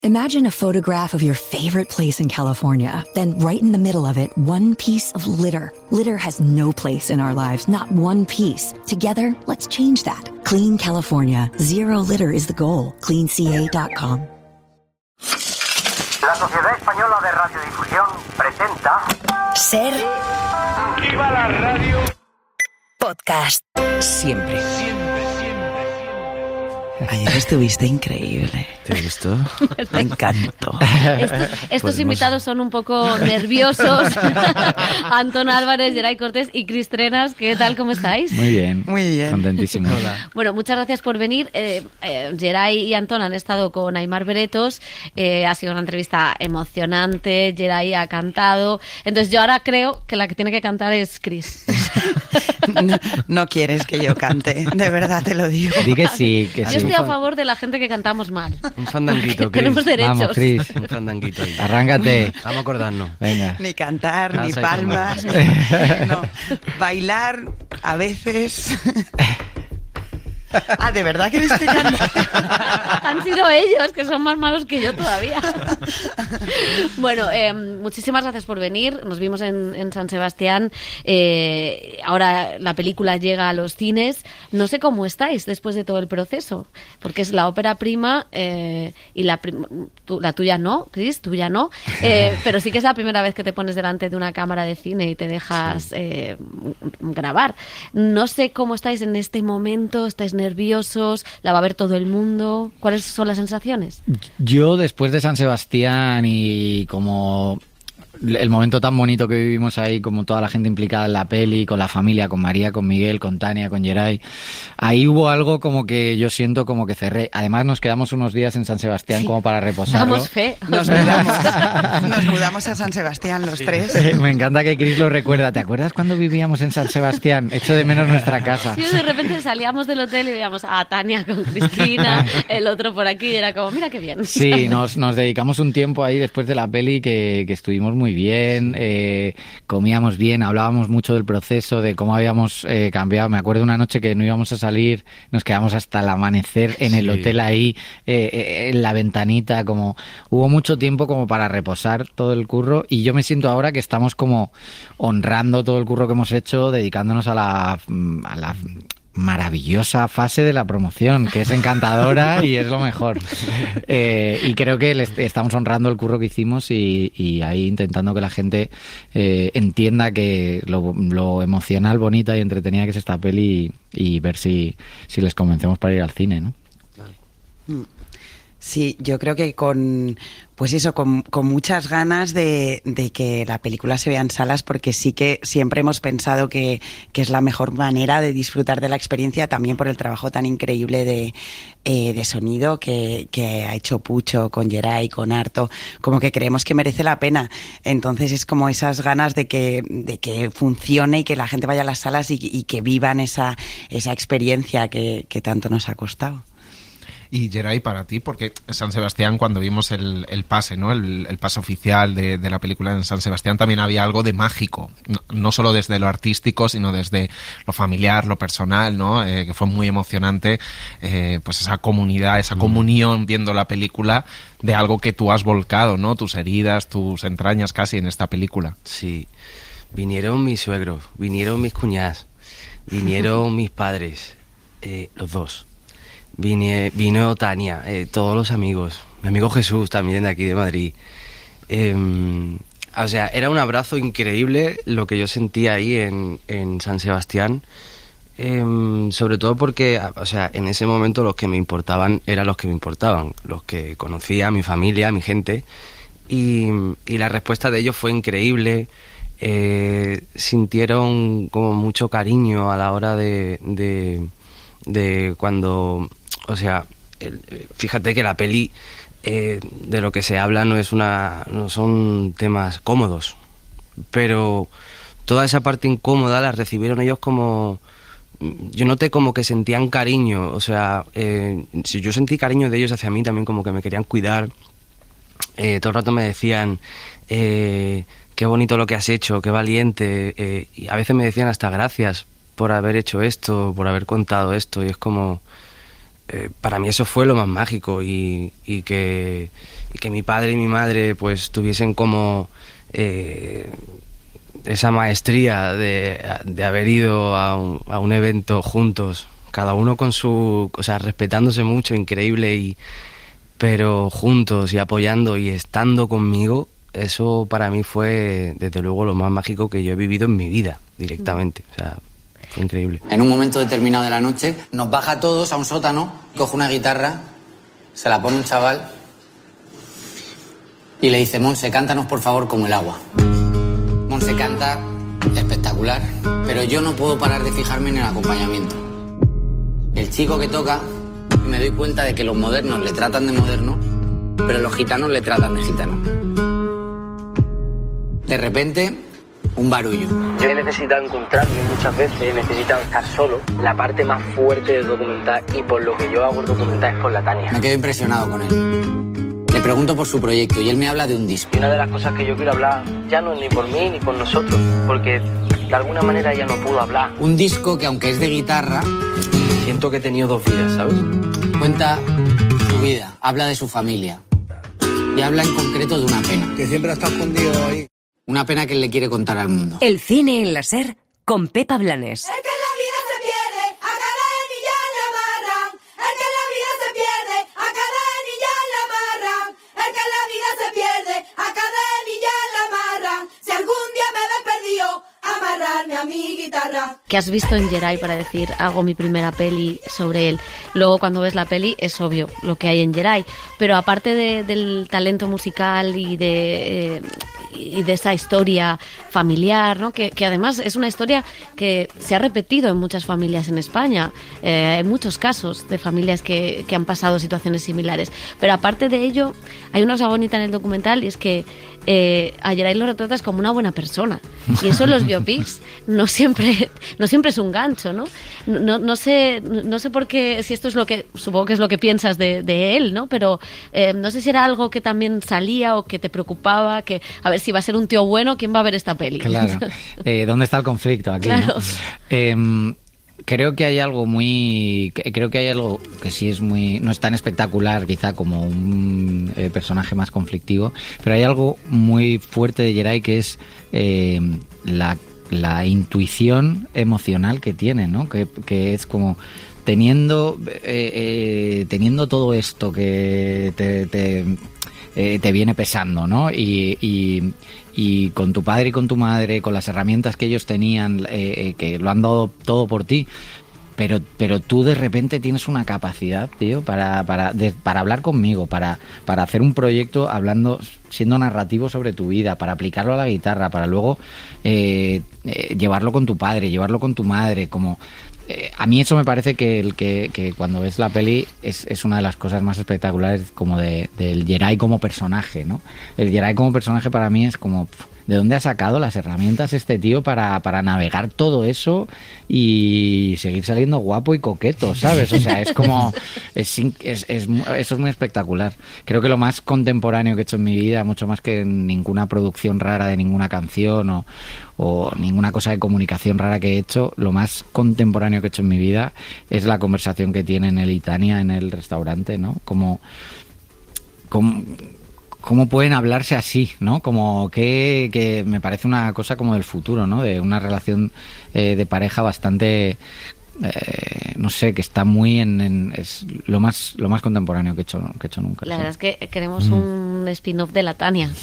Imagine a photograph of your favorite place in California. Then right in the middle of it, one piece of litter. Litter has no place in our lives, not one piece. Together, let's change that. Clean California. Zero litter is the goal. CleanCA.com. La Sociedad Española de Radiodifusión presenta... Ser... ¡Viva la radio! Podcast. Siempre. Ayer estuviste increíble. ¿Te gustó? Me encantó. Estos invitados son un poco nerviosos. Antón Álvarez, Geray Cortés y Cris Trenas. ¿Qué tal? ¿Cómo estáis? Muy bien. Muy bien. Contentísimo. Hola. Bueno, muchas gracias por venir. Geray y Antón han estado con Aimar Bretos. Ha sido una entrevista emocionante. Geray ha cantado. Entonces yo ahora creo que la que tiene que cantar es Cris. No quieres que yo cante, de verdad te lo digo. Di que sí, que Yo sí. estoy a favor de la gente que cantamos mal. Un fandanguito, Cris. Tenemos derechos. Vamos, Cris. Un fandanguito ahí. Arráncate. Vamos a acordarnos. Venga. Ni cantar, ni Casa y palmas. No. Bailar, a veces. Ah, ¿de verdad quieres que cante? Han sido ellos, que son más malos que yo todavía. Bueno, muchísimas gracias por venir. Nos vimos en San Sebastián. Ahora la película llega a los cines. No sé cómo estáis después de todo el proceso, porque es la ópera prima y la tuya no, Cris, tuya no. Pero sí que es la primera vez que te pones delante de una cámara de cine y te dejas grabar. No sé cómo estáis en este momento. ¿Estáis nerviosos? ¿La va a ver todo el mundo? ¿Cuáles son las sensaciones? Yo, después de San Sebastián y como el momento tan bonito que vivimos ahí, como toda la gente implicada en la peli, con la familia, con María, con Miguel, con Tania, con Geray, ahí hubo algo como que yo siento como que cerré. Además nos quedamos unos días en San Sebastián como para reposarlo. Damos fe. Nos mudamos a San Sebastián los tres. Me encanta que Cris lo recuerda. ¿Te acuerdas cuando vivíamos en San Sebastián? Echo de menos nuestra casa. Sí, de repente salíamos del hotel y veíamos a Tania con Cristina, el otro por aquí, y era como, mira qué bien. Sí, nos dedicamos un tiempo ahí después de la peli que estuvimos muy bien, comíamos bien, hablábamos mucho del proceso, de cómo habíamos cambiado. Me acuerdo una noche que no íbamos a salir, nos quedamos hasta el amanecer en el hotel ahí, en la ventanita, como hubo mucho tiempo como para reposar todo el curro, y yo me siento ahora que estamos como honrando todo el curro que hemos hecho, dedicándonos a la maravillosa fase de la promoción, que es encantadora y es lo mejor. Y creo que estamos honrando el curro que hicimos y ahí intentando que la gente entienda que lo emocional, bonita y entretenida que es esta peli y ver si les convencemos para ir al cine, ¿no? Sí, yo creo que con muchas ganas de que la película se vea en salas, porque sí que siempre hemos pensado que es la mejor manera de disfrutar de la experiencia, también por el trabajo tan increíble de sonido que ha hecho Pucho con Geray, con Arto, como que creemos que merece la pena. Entonces es como esas ganas de que funcione y que la gente vaya a las salas y que vivan esa experiencia que tanto nos ha costado. Y Geray, para ti, porque San Sebastián, cuando vimos el pase, ¿no? El pase oficial de la película en San Sebastián, también había algo de mágico, no solo desde lo artístico, sino desde lo familiar, lo personal, ¿no? Que fue muy emocionante, pues esa comunidad, esa comunión viendo la película de algo que tú has volcado, ¿no? Tus heridas, tus entrañas casi en esta película. Sí. Vinieron mis suegros, vinieron mis cuñadas, vinieron mis padres, los dos. Vino Tania, todos los amigos, mi amigo Jesús también de aquí de Madrid. O sea, era un abrazo increíble lo que yo sentía ahí en San Sebastián, sobre todo porque, o sea, en ese momento los que me importaban eran los que me importaban, los que conocía, mi familia, mi gente, y la respuesta de ellos fue increíble. Sintieron como mucho cariño a la hora de cuando... O sea, fíjate que la peli de lo que se habla no son temas cómodos, pero toda esa parte incómoda la recibieron ellos como... Yo noté como que sentían cariño, o sea, si yo sentí cariño de ellos hacia mí también, como que me querían cuidar. Todo el rato me decían, qué bonito lo que has hecho, qué valiente, y a veces me decían hasta gracias por haber hecho esto, por haber contado esto, y es como... para mí eso fue lo más mágico y que mi padre y mi madre pues tuviesen como esa maestría de haber ido a un evento juntos, cada uno con su, o sea, respetándose mucho, increíble, pero juntos y apoyando y estando conmigo, eso para mí fue desde luego lo más mágico que yo he vivido en mi vida directamente, o sea, fue increíble. En un momento determinado de la noche nos baja a todos a un sótano, coge una guitarra, se la pone un chaval y le dice: Monse, cántanos por favor como el agua. Monse canta espectacular, pero yo no puedo parar de fijarme en el acompañamiento. El chico que toca, me doy cuenta de que los modernos le tratan de moderno, pero los gitanos le tratan de gitano. De repente, un barullo. Yo he necesitado encontrarme muchas veces, he necesitado estar solo. La parte más fuerte del documental y por lo que yo hago el documental es por la Tania. Me quedo impresionado con él. Le pregunto por su proyecto y él me habla de un disco. Y una de las cosas que yo quiero hablar ya no es ni por mí ni por nosotros, porque de alguna manera ella no pudo hablar. Un disco que, aunque es de guitarra, siento que he tenido dos vidas, ¿sabes? Cuenta su vida, habla de su familia y habla en concreto de una pena. Que siempre está escondido ahí. Una pena que él le quiere contar al mundo. El cine en la SER con Pepa Blanes. A mi guitarra. ¿Qué has visto en Geray para decir hago mi primera peli sobre él? Luego cuando ves la peli es obvio lo que hay en Geray, pero aparte del talento musical y de esa historia familiar, ¿no? Que además es una historia que se ha repetido en muchas familias en España, hay muchos casos de familias que han pasado situaciones similares, pero aparte de ello hay una cosa bonita en el documental y es que a Geray lo retratas como una buena persona, y eso en los biopics no siempre es un gancho, ¿no? No sé por qué, si esto es lo que supongo que es lo que piensas de él, ¿no? Pero no sé si era algo que también salía o que te preocupaba, que a ver si va a ser un tío bueno, ¿quién va a ver esta peli? Claro. ¿Dónde está el conflicto aquí? Claro. ¿No? Creo que hay algo que sí es muy, no es tan espectacular quizá como un personaje más conflictivo, pero hay algo muy fuerte de Geray que es la intuición emocional que tiene, ¿no? Que es como teniendo todo esto que te viene pesando, ¿no? Y con tu padre y con tu madre, con las herramientas que ellos tenían, que lo han dado todo por ti, pero tú de repente tienes una capacidad, tío, para hablar conmigo, para hacer un proyecto siendo narrativo sobre tu vida, para aplicarlo a la guitarra, para luego llevarlo con tu padre, llevarlo con tu madre, como... a mí eso me parece que cuando ves la peli es una de las cosas más espectaculares como del Geray como personaje, ¿no? El Geray como personaje para mí es como... ¿De dónde ha sacado las herramientas este tío para navegar todo eso y seguir saliendo guapo y coqueto, ¿sabes? O sea, es como... eso es muy espectacular. Creo que lo más contemporáneo que he hecho en mi vida, mucho más que ninguna producción rara de ninguna canción o ninguna cosa de comunicación rara que he hecho, lo más contemporáneo que he hecho en mi vida es la conversación que tienen él y Tania en el restaurante, ¿no? ¿Cómo pueden hablarse así, ¿no? Como que me parece una cosa como del futuro, ¿no? De una relación de pareja bastante, no sé, que está muy es lo más contemporáneo que he hecho nunca. La verdad es que queremos un spin-off de la Tania.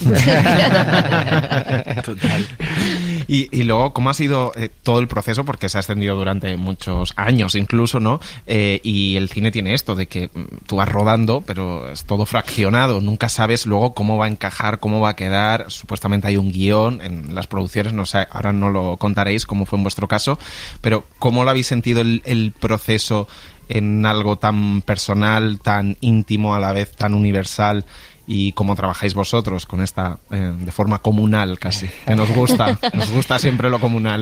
Total. Y luego, ¿cómo ha sido todo el proceso? Porque se ha extendido durante muchos años incluso, ¿no? Y el cine tiene esto de que tú vas rodando, pero es todo fraccionado. Nunca sabes luego cómo va a encajar, cómo va a quedar. Supuestamente hay un guión en las producciones, no sé, ahora no lo contaréis cómo fue en vuestro caso, pero ¿cómo lo habéis sentido el proceso en algo tan personal, tan íntimo, a la vez tan universal? Y cómo trabajáis vosotros con esta, de forma comunal casi, que nos gusta siempre lo comunal.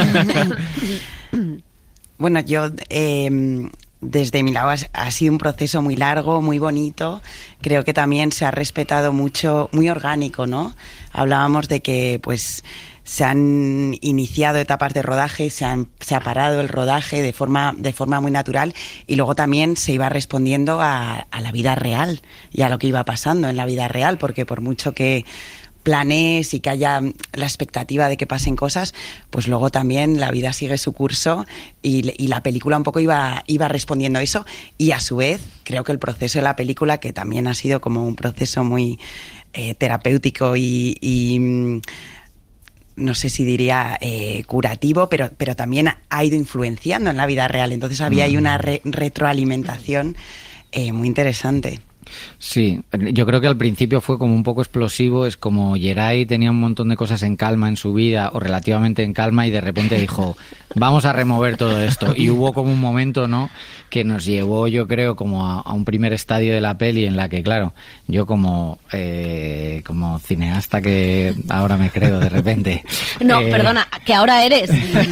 Bueno, yo desde mi lado ha sido un proceso muy largo, muy bonito. Creo que también se ha respetado mucho, muy orgánico, ¿no? Hablábamos de que pues se han iniciado etapas de rodaje, se ha parado el rodaje de forma muy natural, y luego también se iba respondiendo a la vida real y a lo que iba pasando en la vida real, porque por mucho que planees y que haya la expectativa de que pasen cosas, pues luego también la vida sigue su curso, y la película un poco iba respondiendo a eso. Y a su vez creo que el proceso de la película, que también ha sido como un proceso muy terapéutico y no sé si diría curativo, pero también ha ido influenciando en la vida real. Entonces había ahí una retroalimentación muy interesante. Sí, yo creo que al principio fue como un poco explosivo, es como Geray tenía un montón de cosas en calma en su vida, o relativamente en calma, y de repente dijo, vamos a remover todo esto. Y hubo como un momento, ¿no?, que nos llevó, yo creo, como a un primer estadio de la peli en la que, claro, yo como cineasta que ahora me creo de repente... No, perdona, que ahora eres.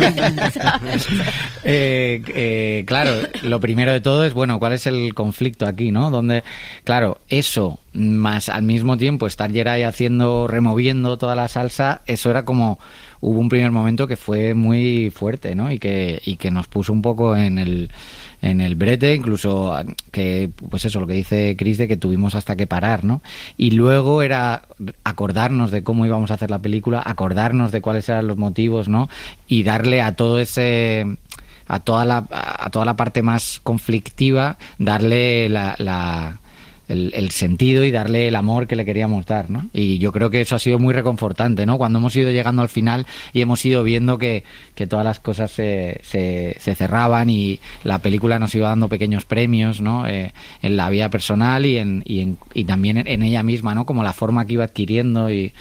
Claro, lo primero de todo es, bueno, ¿cuál es el conflicto aquí, no? Donde, claro, eso, más al mismo tiempo estar Geray removiendo toda la salsa, eso era como... Hubo un primer momento que fue muy fuerte, ¿no? Y que nos puso un poco en el brete, incluso que, pues eso, lo que dice Chris, de que tuvimos hasta que parar, ¿no? Y luego era acordarnos de cómo íbamos a hacer la película, acordarnos de cuáles eran los motivos, ¿no? Y darle a todo ese... a toda la parte más conflictiva, darle el sentido y darle el amor que le queríamos dar, ¿no? Y yo creo que eso ha sido muy reconfortante, ¿no? Cuando hemos ido llegando al final y hemos ido viendo que todas las cosas se cerraban, y la película nos iba dando pequeños premios, ¿no? En la vida personal y también en ella misma, ¿no? Como la forma que iba adquiriendo y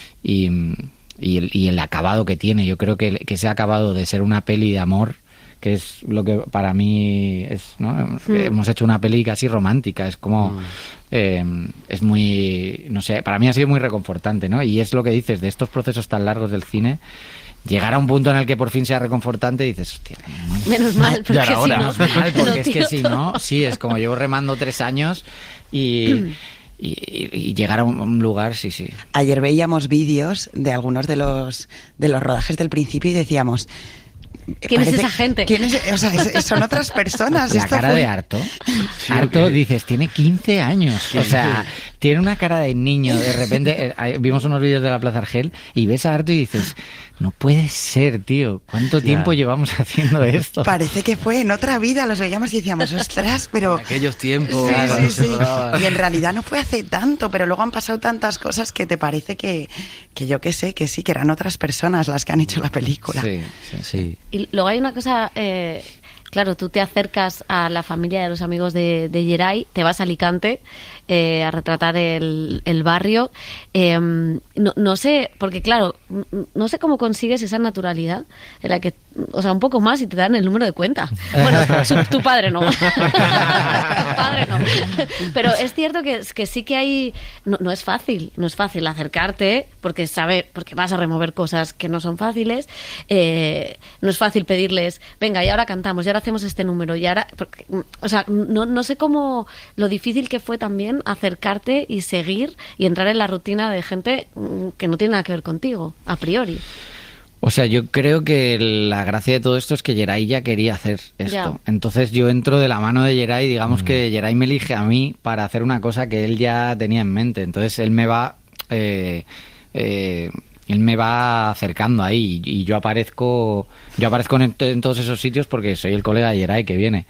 el acabado que tiene. Yo creo que ese acabado de ser una peli de amor, que es lo que para mí es, ¿no? Hemos hecho una peli casi romántica, es como es muy, no sé, para mí ha sido muy reconfortante, ¿no? Y es lo que dices de estos procesos tan largos del cine, llegar a un punto en el que por fin sea reconfortante y dices, hostia, menos mal, porque si no, menos mal, porque es que si no, sí, es como llevo remando 3 años y llegar a un lugar, sí. Ayer veíamos vídeos de algunos de los rodajes del principio y decíamos, ¿quién es esa gente? O sea, son otras personas. La cara de Arto. Arto, dices, tiene 15 años. O sea, tiene una cara de niño. De repente, vimos unos vídeos de la Plaza Argel y ves a Arto y dices, no puede ser, tío. ¿Cuánto tiempo llevamos haciendo esto? Parece que fue en otra vida. Los veíamos y decíamos, ostras, pero... En aquellos tiempos. Sí. Y en realidad no fue hace tanto, pero luego han pasado tantas cosas que te parece que yo qué sé, que sí, que eran otras personas las que han hecho la película. Sí. Y luego hay una cosa... Claro, tú te acercas a la familia de los amigos de Geray, te vas a Alicante a retratar el barrio. No sé, porque claro, no sé cómo consigues esa naturalidad en la que, o sea, un poco más y te dan el número de cuenta. Bueno, tu padre no. Tu padre no. Pero es cierto que sí que hay... No es fácil acercarte porque vas a remover cosas que no son fáciles. No es fácil pedirles, venga, y ahora cantamos, y ahora hacemos este número, y ahora... o sea, no sé cómo... Lo difícil que fue también acercarte y seguir y entrar en la rutina de gente que no tiene nada que ver contigo, a priori. O sea, yo creo que la gracia de todo esto es que Geray ya quería hacer esto. Ya. Entonces yo entro de la mano de Geray, digamos que Geray me elige a mí para hacer una cosa que él ya tenía en mente. Entonces él me va... él me va acercando ahí y yo aparezco en todos esos sitios porque soy el colega de Geray que viene.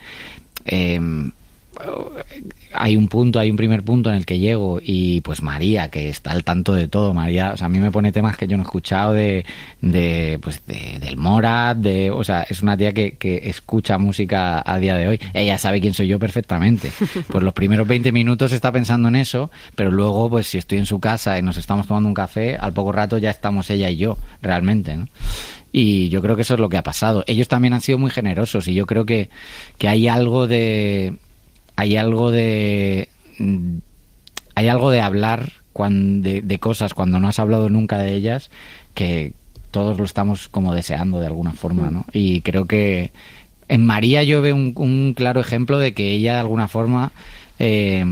Hay un primer punto en el que llego y pues María, que está al tanto de todo, María, o sea, a mí me pone temas que yo no he escuchado del Morat, o sea, es una tía que escucha música a día de hoy. Ella sabe quién soy yo perfectamente. Pues los primeros 20 minutos está pensando en eso, pero luego, pues si estoy en su casa y nos estamos tomando un café, al poco rato ya estamos ella y yo, realmente, ¿no? Y yo creo que eso es lo que ha pasado. Ellos también han sido muy generosos y yo creo que hay algo de hablar de cosas cuando no has hablado nunca de ellas, que todos lo estamos como deseando de alguna forma, ¿no? Y creo que en María yo veo un claro ejemplo de que ella de alguna forma,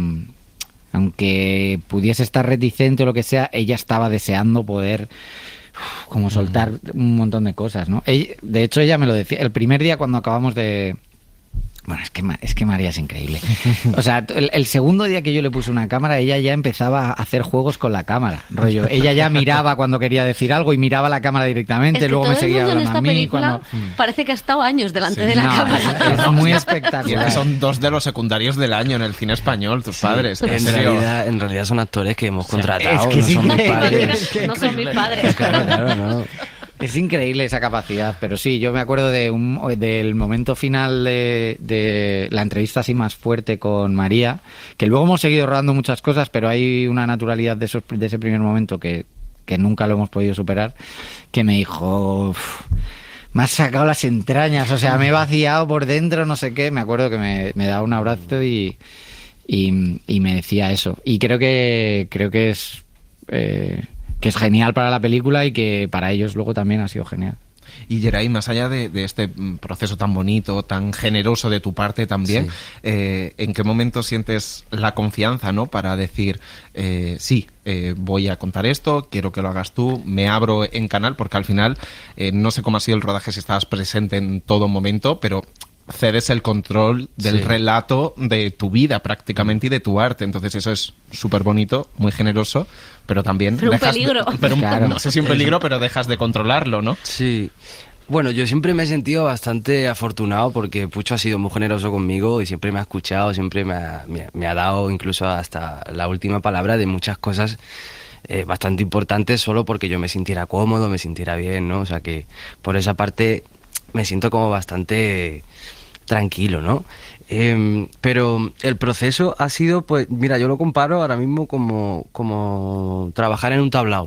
aunque pudiese estar reticente o lo que sea, ella estaba deseando poder como soltar un montón de cosas, ¿no? De hecho, ella me lo decía, el primer día cuando acabamos de... Bueno, es que María es increíble. O sea, el segundo día que yo le puse una cámara, ella ya empezaba a hacer juegos con la cámara. Rollo, ella ya miraba cuando quería decir algo y miraba la cámara directamente, Es que luego todo me seguía el mundo en hablando esta a mí. película parece que ha estado años delante de la cámara. Es muy Y espectacular. que son 2 de los secundarios del año en el cine español, tus padres. En serio. En realidad son actores que hemos contratado, es que no son mis increíble. padres. No son mis padres. Claro, no. Es increíble esa capacidad, pero sí, yo me acuerdo del momento final de la entrevista así más fuerte con María, que luego hemos seguido rodando muchas cosas, pero hay una naturalidad de ese primer momento que nunca lo hemos podido superar, que me dijo... Me has sacado las entrañas, o sea, me he vaciado por dentro, no sé qué. Me acuerdo que me daba un abrazo y me decía eso. Y creo que es genial para la película y que para ellos luego también ha sido genial. Y Geray, más allá de este proceso tan bonito, tan generoso de tu parte también, ¿en qué momento sientes la confianza, ¿no? Para decir, voy a contar esto, quiero que lo hagas tú, me abro en canal, porque al final, no sé cómo ha sido el rodaje, si estabas presente en todo momento, pero cedes el control del relato de tu vida prácticamente y de tu arte. Entonces eso es súper bonito, muy generoso, pero también... Pero un peligro. Claro. No sé si un peligro, pero dejas de controlarlo, ¿no? Sí. Bueno, yo siempre me he sentido bastante afortunado porque Pucho ha sido muy generoso conmigo y siempre me ha escuchado, siempre me ha dado incluso hasta la última palabra de muchas cosas bastante importantes solo porque yo me sintiera cómodo, me sintiera bien, ¿no? O sea que por esa parte me siento como bastante tranquilo, ¿no? Pero el proceso ha sido, pues, mira, yo lo comparo ahora mismo como trabajar en un tablao.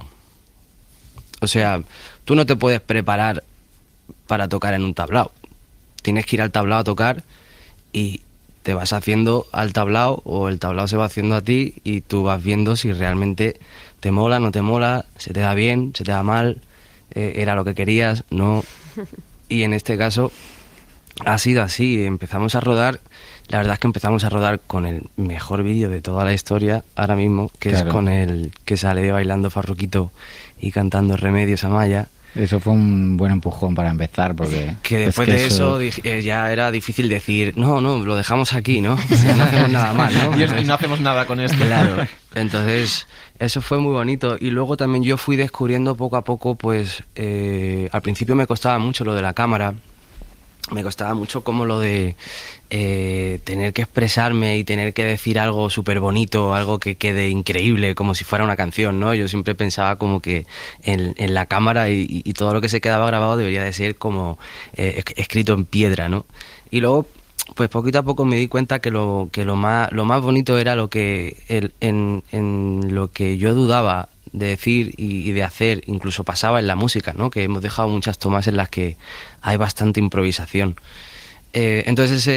O sea, tú no te puedes preparar para tocar en un tablao. Tienes que ir al tablao a tocar y te vas haciendo al tablao o el tablao se va haciendo a ti y tú vas viendo si realmente te mola, no te mola, se te da bien, se te da mal, era lo que querías, no. Y en este caso ha sido así, empezamos a rodar, la verdad es que empezamos a rodar con el mejor vídeo de toda la historia ahora mismo, que es con el que sale bailando Farruquito y cantando Remedios Amaya. Eso fue un buen empujón para empezar, porque... Que después de eso ya era difícil decir, no, lo dejamos aquí, ¿no? O sea, no hacemos nada más, ¿no? Y no hacemos nada con esto. Claro, entonces eso fue muy bonito. Y luego también yo fui descubriendo poco a poco, pues al principio me costaba mucho lo de la cámara, me costaba mucho como lo de tener que expresarme y tener que decir algo súper bonito, algo que quede increíble, como si fuera una canción, ¿no? Yo siempre pensaba como que en la cámara y todo lo que se quedaba grabado debería de ser como escrito en piedra, ¿no? Y luego, pues poquito a poco me di cuenta que lo más bonito era lo que en lo que yo dudaba de decir y de hacer, incluso pasaba en la música, ¿no? Que hemos dejado muchas tomas en las que hay bastante improvisación. Entonces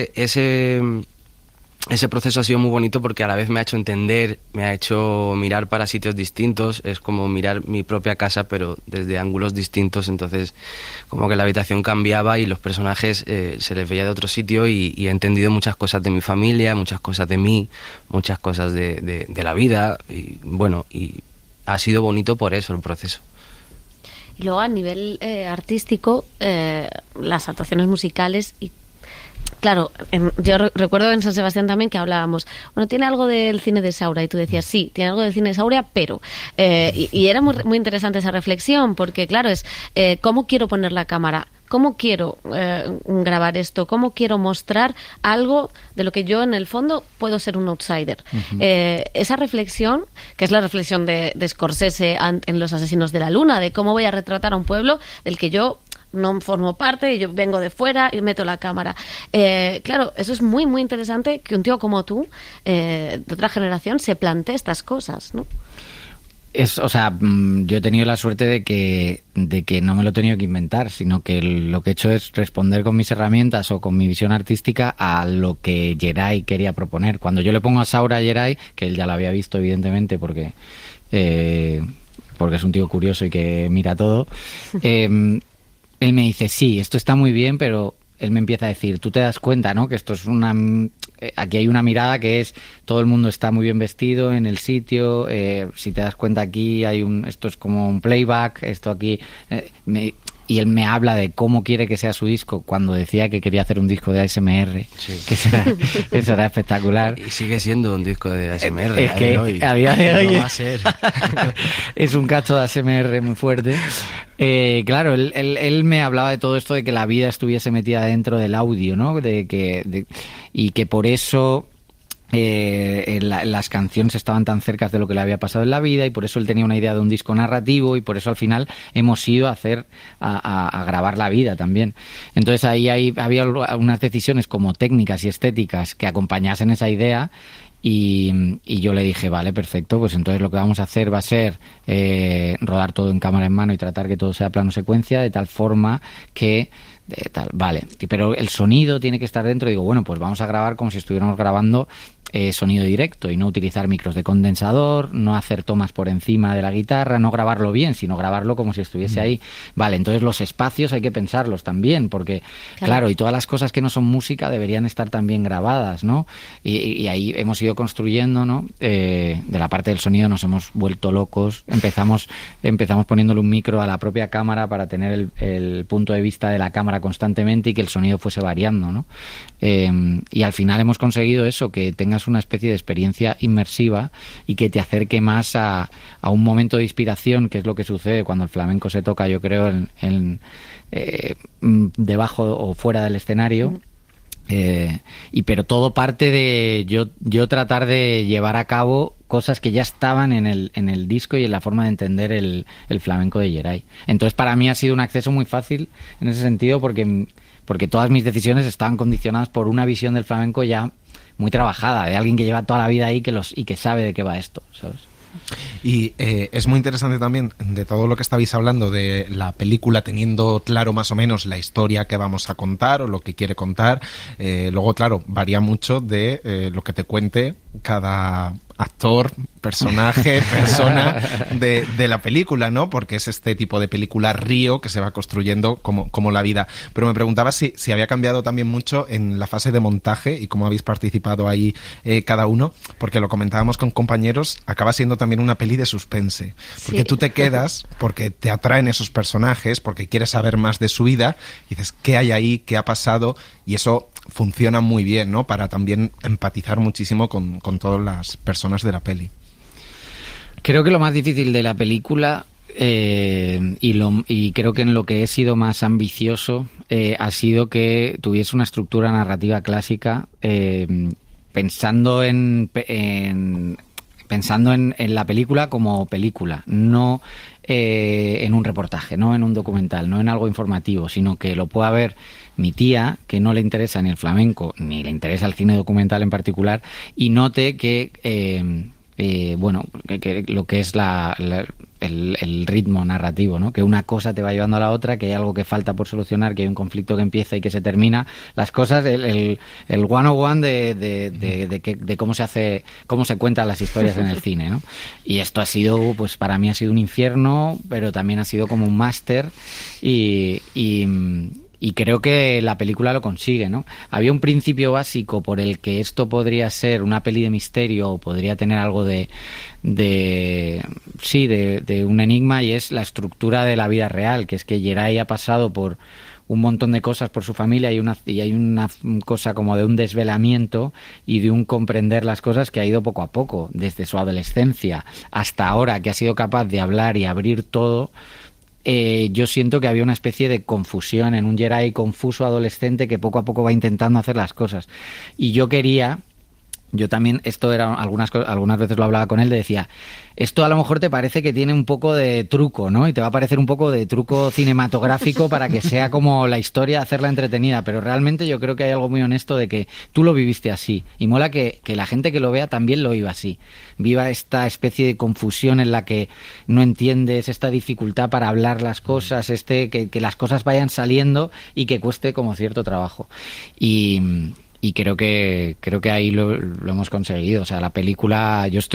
ese proceso ha sido muy bonito porque a la vez me ha hecho entender, me ha hecho mirar para sitios distintos, es como mirar mi propia casa pero desde ángulos distintos, entonces como que la habitación cambiaba y los personajes se les veía de otro sitio y he entendido muchas cosas de mi familia, muchas cosas de mí, muchas cosas de la vida y bueno, y ha sido bonito por eso el proceso. Y luego a nivel artístico, las actuaciones musicales y claro, yo recuerdo en San Sebastián también que hablábamos, bueno, tiene algo del cine de Saura y tú decías, sí, tiene algo del cine de Saura, pero y era muy interesante esa reflexión porque claro, es cómo quiero poner la cámara, cómo quiero grabar esto, cómo quiero mostrar algo de lo que yo en el fondo puedo ser un outsider. Esa reflexión, que es la reflexión de Scorsese en Los Asesinos de la Luna, de cómo voy a retratar a un pueblo del que yo no formo parte, y yo vengo de fuera y meto la cámara. Claro, eso es muy, muy interesante que un tío como tú, de otra generación, se plantee estas cosas, ¿no? O sea, yo he tenido la suerte de que no me lo he tenido que inventar, sino que lo que he hecho es responder con mis herramientas o con mi visión artística a lo que Geray quería proponer. Cuando yo le pongo a Saura a Geray, que él ya lo había visto evidentemente porque es un tío curioso y que mira todo, él me dice, sí, esto está muy bien, pero él me empieza a decir, tú te das cuenta, ¿no? Que esto es aquí hay una mirada que es, todo el mundo está muy bien vestido en el sitio, si te das cuenta aquí esto es como un playback, esto aquí... y él me habla de cómo quiere que sea su disco cuando decía que quería hacer un disco de ASMR, que eso era espectacular. Y sigue siendo un disco de ASMR. Es que a día de hoy no va a ser. Es un cacho de ASMR muy fuerte. Claro, él me hablaba de todo esto, de que la vida estuviese metida dentro del audio, ¿no? Y que por eso... las canciones estaban tan cerca de lo que le había pasado en la vida, y por eso él tenía una idea de un disco narrativo, y por eso al final hemos ido a grabar la vida también. Entonces ahí había unas decisiones como técnicas y estéticas que acompañasen esa idea. Y yo le dije, vale, perfecto, pues entonces lo que vamos a hacer va a ser rodar todo en cámara en mano y tratar que todo sea plano secuencia, de tal forma que... vale, pero el sonido tiene que estar dentro. Digo, bueno, pues vamos a grabar como si estuviéramos grabando sonido directo, y no utilizar micros de condensador, no hacer tomas por encima de la guitarra, no grabarlo bien, sino grabarlo como si estuviese ahí. Vale, entonces los espacios hay que pensarlos también, porque claro, y todas las cosas que no son música deberían estar también grabadas, ¿no? Y ahí hemos ido construyendo, ¿no? De la parte del sonido nos hemos vuelto locos. Empezamos poniéndole un micro a la propia cámara para tener el punto de vista de la cámara constantemente y que el sonido fuese variando, ¿no? Y al final hemos conseguido eso, que tengas una especie de experiencia inmersiva y que te acerque más a un momento de inspiración, que es lo que sucede cuando el flamenco se toca, yo creo, debajo o fuera del escenario. Pero todo parte de yo tratar de llevar a cabo cosas que ya estaban en el disco y en la forma de entender el flamenco de Yeray. Entonces para mí ha sido un acceso muy fácil en ese sentido, porque todas mis decisiones estaban condicionadas por una visión del flamenco ya muy trabajada, de alguien que lleva toda la vida ahí y que sabe de qué va esto, ¿sabes? Y es muy interesante también, de todo lo que estabais hablando de la película, teniendo claro más o menos la historia que vamos a contar o lo que quiere contar. Luego, claro, varía mucho de lo que te cuente cada actor, personaje, persona de la película, ¿no? Porque es este tipo de película río que se va construyendo como la vida. Pero me preguntaba si había cambiado también mucho en la fase de montaje y cómo habéis participado ahí cada uno, porque lo comentábamos con compañeros, acaba siendo también una peli de suspense. Porque tú te quedas, porque te atraen esos personajes, porque quieres saber más de su vida, y dices, ¿qué hay ahí? ¿Qué ha pasado? Y eso funciona muy bien, ¿no? Para también empatizar muchísimo con todas las personas de la peli. Creo que lo más difícil de la película, y creo que en lo que he sido más ambicioso, ha sido que tuviese una estructura narrativa clásica, pensando en la película como película, no en un reportaje, no en un documental, no en algo informativo, sino que lo pueda ver mi tía, que no le interesa ni el flamenco, ni le interesa el cine documental en particular, y note que que lo que es el ritmo narrativo, ¿no? Que una cosa te va llevando a la otra, que hay algo que falta por solucionar, que hay un conflicto que empieza y que se termina. Las cosas, el 101 de cómo se hace, cómo se cuentan las historias en el cine, ¿no? Y esto ha sido, pues para mí ha sido un infierno, pero también ha sido como un máster y creo que la película lo consigue, ¿no? Había un principio básico por el que esto podría ser una peli de misterio o podría tener algo de un enigma, y es la estructura de la vida real, que es que Yeray ha pasado por un montón de cosas por su familia, y hay una cosa como de un desvelamiento y de un comprender las cosas que ha ido poco a poco, desde su adolescencia hasta ahora, que ha sido capaz de hablar y abrir todo. Yo siento que había una especie de confusión en un Yeray confuso adolescente que poco a poco va intentando hacer las cosas. Y yo también, esto era algunas veces lo hablaba con él, decía, esto a lo mejor te parece que tiene un poco de truco, ¿no? Y te va a parecer un poco de truco cinematográfico para que sea como la historia, hacerla entretenida, pero realmente yo creo que hay algo muy honesto de que tú lo viviste así, y mola que la gente que lo vea también lo viva así, viva esta especie de confusión en la que no entiendes, esta dificultad para hablar las cosas, que las cosas vayan saliendo y que cueste como cierto trabajo. Y creo que ahí lo hemos conseguido. O sea, la película, yo estoy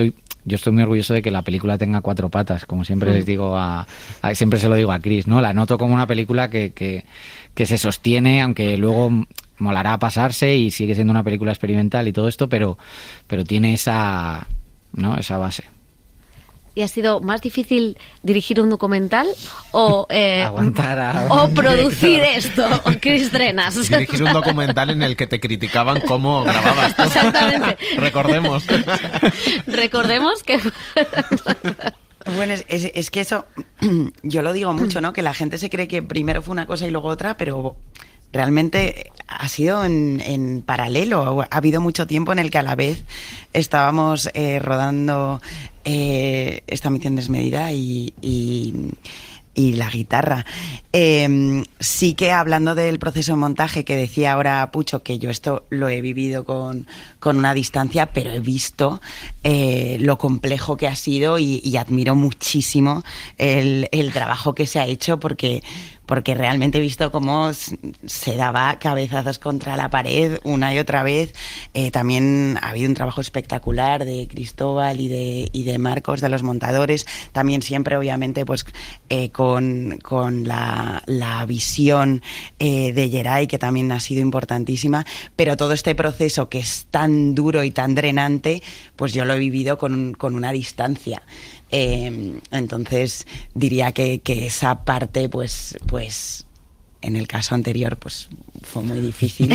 yo estoy muy orgulloso de que la película tenga 4 patas, como siempre les digo siempre se lo digo a Chris, ¿no? La noto como una película que se sostiene, aunque luego molará pasarse y sigue siendo una película experimental y todo esto, pero tiene esa, ¿no? Esa base. ¿Y ha sido más difícil dirigir un documental o aguantar o producir esto, Chris Trenas? Dirigir un documental en el que te criticaban cómo grababas tú. Exactamente. Recordemos que... Bueno, es que eso, yo lo digo mucho, ¿no? Que la gente se cree que primero fue una cosa y luego otra, pero realmente ha sido en paralelo. Ha habido mucho tiempo en el que a la vez estábamos rodando esta misión desmedida y la guitarra. Sí que hablando del proceso de montaje que decía ahora Pucho, que yo esto lo he vivido con una distancia, pero he visto lo complejo que ha sido y admiro muchísimo el trabajo que se ha hecho porque realmente he visto cómo se daba cabezazos contra la pared una y otra vez. También ha habido un trabajo espectacular de Cristóbal y de Marcos, de los montadores. También siempre, obviamente, pues con la visión de Geray, que también ha sido importantísima. Pero todo este proceso que es tan duro y tan drenante, pues yo lo he vivido con una distancia. Entonces diría que esa parte pues en el caso anterior pues fue muy difícil.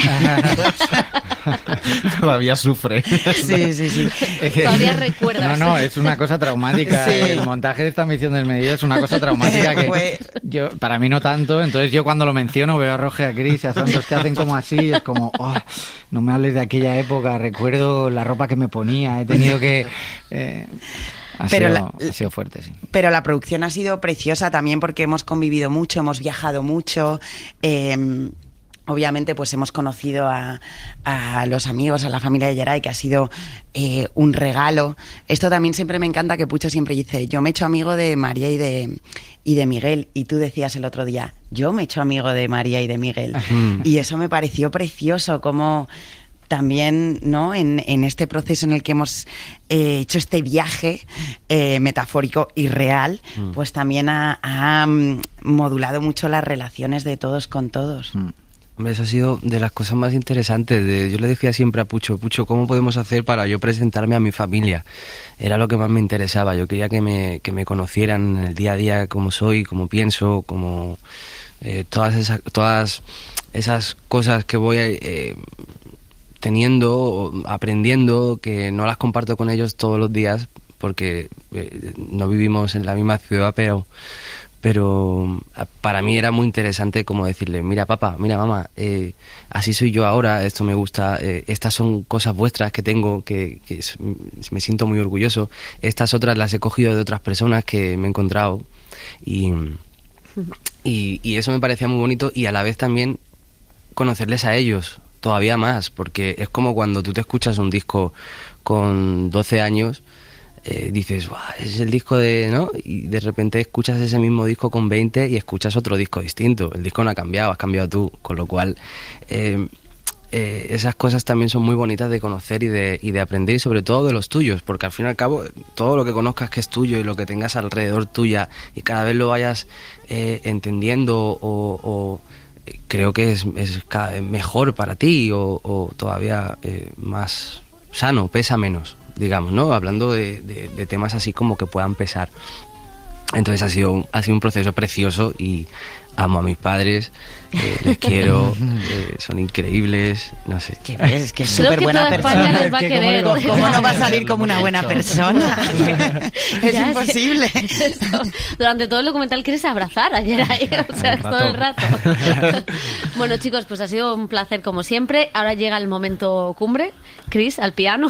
Todavía sufre. Sí. Todavía recuerdas. No, es una cosa traumática. Sí. El montaje de esta misión desmedida es una cosa traumática que yo, para mí no tanto. Entonces yo cuando lo menciono veo a Roge, a Chris y a Santos que hacen como así. Es como, no me hables de aquella época. Recuerdo la ropa que me ponía. He tenido que... Ha sido fuerte, sí. Pero la producción ha sido preciosa también porque hemos convivido mucho, hemos viajado mucho. Obviamente, pues hemos conocido a los amigos, a la familia de Geray, que ha sido un regalo. Esto también siempre me encanta, que Pucho siempre dice, yo me he hecho amigo de María y de Miguel. Y tú decías el otro día, yo me he hecho amigo de María y de Miguel. Y eso me pareció precioso, como... También, ¿no? En este proceso en el que hemos hecho este viaje metafórico y real, pues también ha modulado mucho las relaciones de todos con todos. Hombre, eso ha sido de las cosas más interesantes. Yo le decía siempre a Pucho, ¿cómo podemos hacer para yo presentarme a mi familia? Era lo que más me interesaba. Yo quería que me conocieran en el día a día, cómo soy, cómo pienso, cómo todas esas cosas que voy teniendo, aprendiendo, que no las comparto con ellos todos los días porque no vivimos en la misma ciudad, pero para mí era muy interesante como decirle, mira papá, mira mamá, así soy yo ahora, esto me gusta, estas son cosas vuestras que tengo, que me siento muy orgulloso, estas otras las he cogido de otras personas que me he encontrado y eso me parecía muy bonito y a la vez también conocerles a ellos todavía más, porque es como cuando tú te escuchas un disco con 12 años, dices, es el disco de... ¿no? Y de repente escuchas ese mismo disco con 20 y escuchas otro disco distinto. El disco no ha cambiado, has cambiado tú, con lo cual esas cosas también son muy bonitas de conocer y de aprender, y sobre todo de los tuyos, porque al fin y al cabo todo lo que conozcas que es tuyo y lo que tengas alrededor tuya y cada vez lo vayas entendiendo o creo que es cada vez mejor para ti o todavía más sano, pesa menos, digamos, ¿no? Hablando de temas así como que puedan pesar. Entonces ha sido un proceso precioso y amo a mis padres, les quiero, son increíbles, no sé. Es que es súper buena persona. Les va a querer. ¿Cómo no va a salir como una buena persona? Es imposible. Durante todo el documental quieres abrazar a Geray, o sea, todo el rato. Bueno, chicos, pues ha sido un placer como siempre. Ahora llega el momento cumbre. Chris, al piano.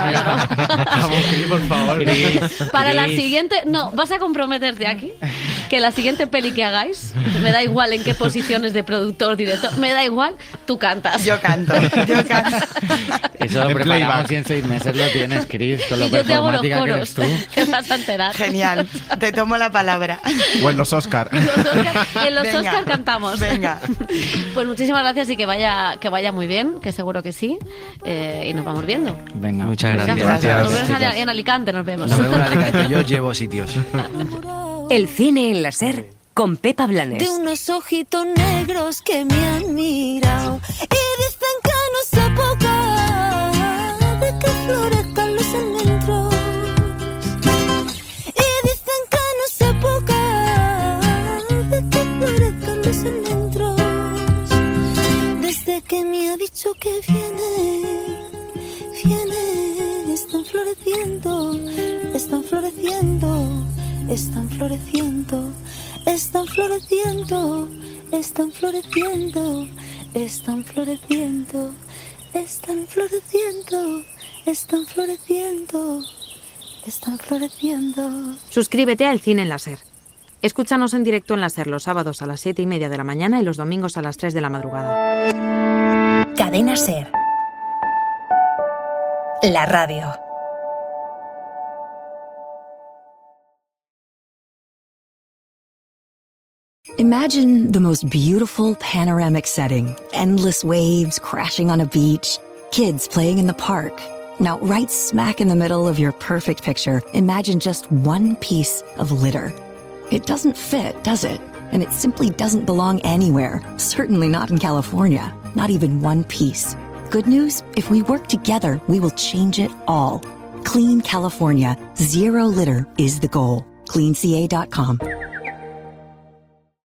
Vamos, Chris, por favor. Para la siguiente... No, ¿vas a comprometerte aquí? que la siguiente peli que hagáis, me da igual en qué posiciones de productor, director, me da igual, tú cantas. Yo canto. Eso lo preparamos y en 6 meses lo tienes, Cris, con lo Y yo te hago los performática que eres coros, tú. te vas a enterar. Genial, te tomo la palabra. O en los Oscar. En los Venga, Oscar cantamos. Venga. Pues muchísimas gracias y que vaya muy bien, que seguro que sí. Y nos vamos viendo. Venga, Muchas gracias. Nos vemos en Alicante, nos vemos. Nos vemos en Alicante, yo os llevo sitios. El cine en la SER con Pepa Blanes. De unos ojitos negros que me han mirado y dicen que no es época de que florezcan los almendros. Y dicen que no es época de que florezcan los almendros. Desde que me ha dicho que viene, están floreciendo, están floreciendo. Están floreciendo, están floreciendo, están floreciendo, están floreciendo, están floreciendo, están floreciendo, están floreciendo. Suscríbete a El Cine en la SER. Escúchanos en directo en la SER los sábados a las 7:30 de la mañana y los domingos a las 3 de la madrugada. Cadena SER. La radio. Imagine the most beautiful panoramic setting. Endless waves crashing on a beach, kids playing in the park. Now, right smack in the middle of your perfect picture, imagine just one piece of litter. It doesn't fit, does it? And it simply doesn't belong anywhere. Certainly not in California. Not even one piece. Good news? If we work together, we will change it all. Clean California. Zero litter is the goal. CleanCA.com.